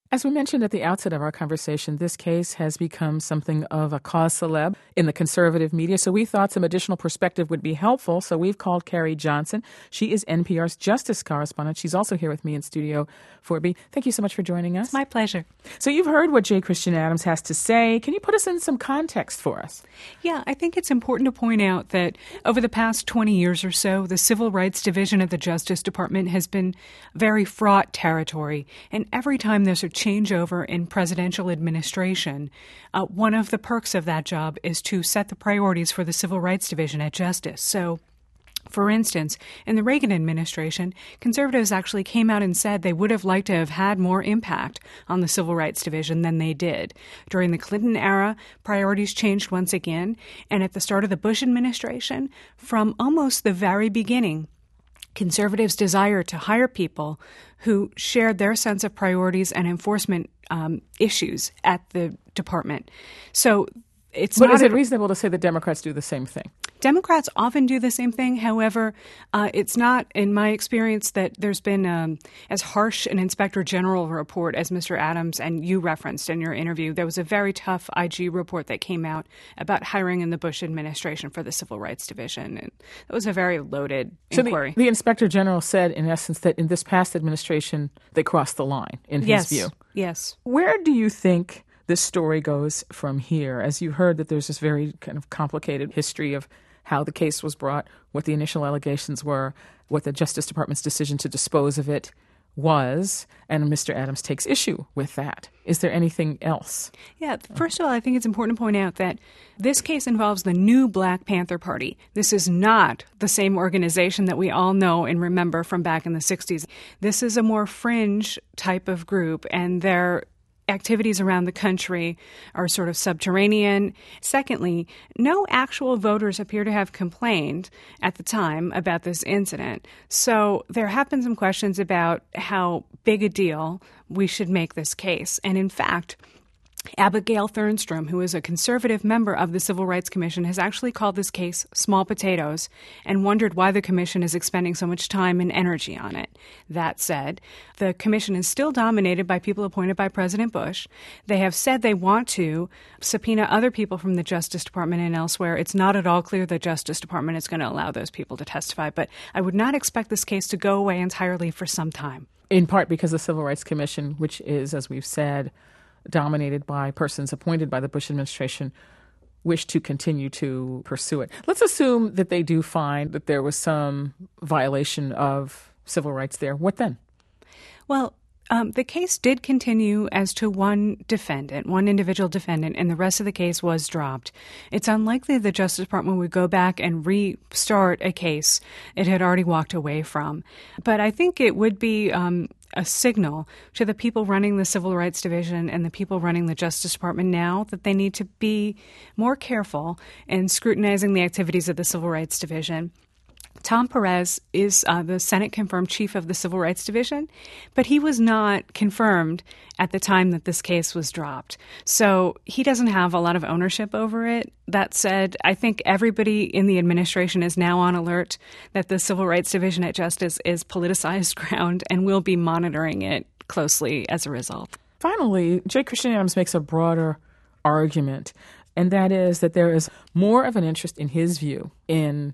As we mentioned at the outset of our conversation, this case has become something of a cause célèbre in the conservative media, so we thought some additional perspective would be helpful. So we've called Carrie Johnson. She is NPR's justice correspondent. She's also here with me in Studio 4B. Thank you so much for joining us. It's my pleasure. So you've heard what J. Christian Adams has to say. Can you put us in some context for us? Yeah, I think it's important to point out that over the past 20 years or so, the Civil Rights Division of the Justice Department has been very fraught territory. And every time there's a changeover in presidential administration, one of the perks of that job is to set the priorities for the Civil Rights Division at Justice. So, for instance, in the Reagan administration, conservatives actually came out and said they would have liked to have had more impact on the Civil Rights Division than they did. During the Clinton era, priorities changed once again, and at the start of the Bush administration, from almost the very beginning, conservatives' desire to hire people who shared their sense of priorities and enforcement issues at the department. So it's But is it reasonable to say that Democrats do the same thing? Democrats often do the same thing. However, it's not, in my experience, that there's been as harsh an inspector general report as Mr. Adams and you referenced in your interview. There was a very tough IG report that came out about hiring in the Bush administration for the Civil Rights Division. And it was a very loaded inquiry. So the inspector general said, in essence, that in this past administration, they crossed the line, in his view. Yes. Where do you think this story goes from here? As you heard that there's this very kind of complicated history of how the case was brought, what the initial allegations were, what the Justice Department's decision to dispose of it was, and Mr. Adams takes issue with that. Is there anything else? Yeah, first of all, I think it's important to point out that this case involves the new Black Panther Party. This is not the same organization that we all know and remember from back in the 60s. This is a more fringe type of group, and their activities around the country are sort of subterranean. Secondly, no actual voters appear to have complained at the time about this incident. So there have been some questions about how big a deal we should make this case. And in fact, Abigail Thernstrom, who is a conservative member of the Civil Rights Commission, has actually called this case small potatoes and wondered why the commission is expending so much time and energy on it. That said, the commission is still dominated by people appointed by President Bush. They have said they want to subpoena other people from the Justice Department and elsewhere. It's not at all clear the Justice Department is going to allow those people to testify, but I would not expect this case to go away entirely for some time. In part because the Civil Rights Commission, which is, as we've said, dominated by persons appointed by the Bush administration, wish to continue to pursue it. Let's assume that they do find that there was some violation of civil rights there. What then? Well, the case did continue as to one defendant, one individual defendant, and the rest of the case was dropped. It's unlikely the Justice Department would go back and restart a case it had already walked away from. But I think it would be a signal to the people running the Civil Rights Division and the people running the Justice Department now that they need to be more careful in scrutinizing the activities of the Civil Rights Division. Tom Perez is the Senate-confirmed chief of the Civil Rights Division, but he was not confirmed at the time that this case was dropped. So he doesn't have a lot of ownership over it. That said, I think everybody in the administration is now on alert that the Civil Rights Division at Justice is politicized ground and will be monitoring it closely as a result. Finally, J. Christian Adams makes a broader argument, and that is that there is more of an interest, in his view, in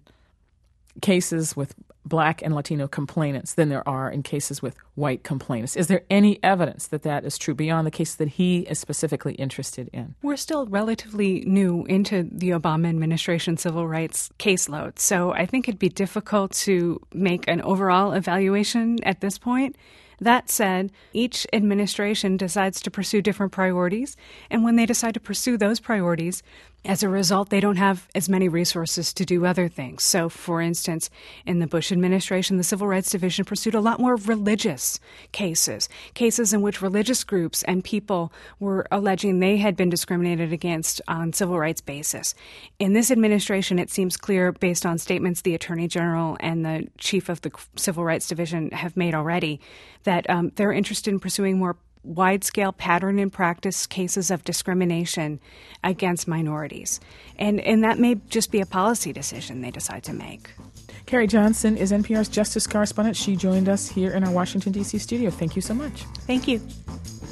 cases with Black and Latino complainants than there are in cases with white complainants. Is there any evidence that that is true beyond the case that he is specifically interested in? We're still relatively new into the Obama administration civil rights caseload, so I think it'd be difficult to make an overall evaluation at this point. That said, each administration decides to pursue different priorities, and when they decide to pursue those priorities, as a result, they don't have as many resources to do other things. So, for instance, in the Bush administration, the Civil Rights Division pursued a lot more religious cases in which religious groups and people were alleging they had been discriminated against on civil rights basis. In this administration, it seems clear, based on statements the Attorney General and the Chief of the Civil Rights Division have made already, that they're interested in pursuing more wide-scale pattern and practice cases of discrimination against minorities. And that may just be a policy decision they decide to make. Carrie Johnson is NPR's justice correspondent. She joined us here in our Washington, D.C. studio. Thank you so much. Thank you.